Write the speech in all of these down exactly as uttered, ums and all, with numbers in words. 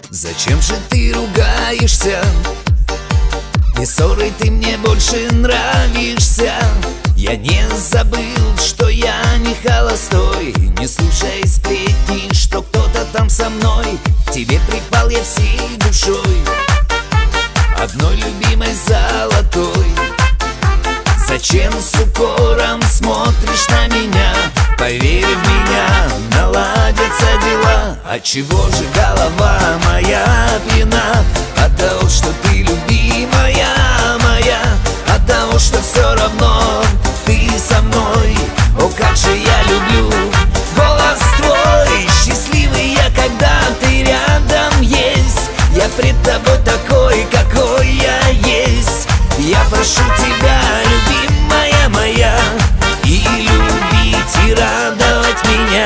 Зачем же ты ругаешься? И ссорой ты мне больше нравишься. Я не забыл, что я не холостой. Не слушай сплетни, что кто-то там со мной. Тебе припал я всей душой, одной любимой золотой. Зачем с укором смотришь на меня? Поверь в меня, наладятся дела. Отчего же голова моя пьяна? От того, что ты любимая моя, от того, что все равно ты со мной. О, как же я люблю голос твой. Счастливый я, когда ты рядом есть. Я пред тобой такой, какой я есть. Я прошу тебя, любимая моя, и любить, и радовать меня.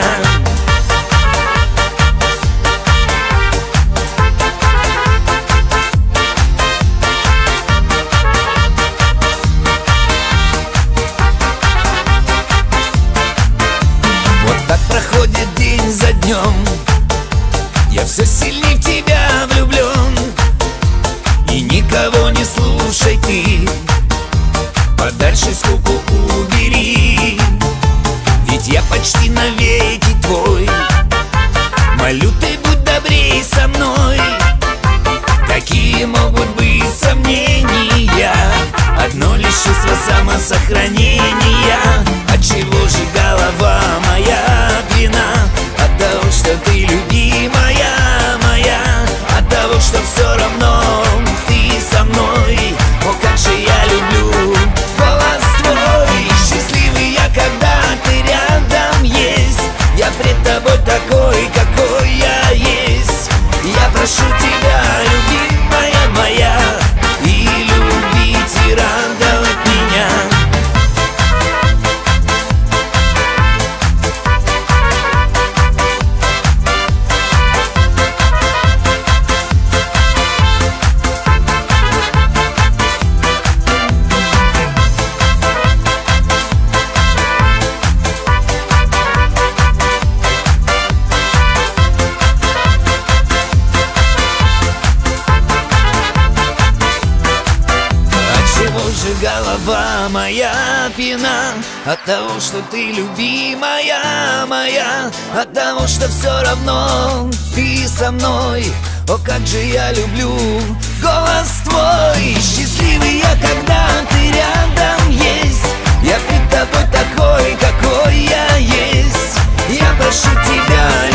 Вот так проходит день за днем. Я все сильнее в тебя влюблен. И никого не слушай ты, подальше скуку убери. Ведь я почти навеки твой. Молю, ты будь добрей со мной. Какие могут быть сомнения? Одно лишь чувство самосохранения. Отчего же голова моя пьяна? От того, что ты любимая моя, от того, что все равно ты со мной. О, как же я люблю голос твой. Счастливый я, когда ты рядом есть. Я пред тобой такой, какой я есть. Я прошу тебя, любимая моя, и любить, и радовать меня. Голова моя пьяна от того, что ты любимая моя, от того, что все равно ты со мной. О, как же я люблю голос твой. Счастливый я, когда ты рядом есть. Я пред тобой такой, какой я есть. Я прошу тебя,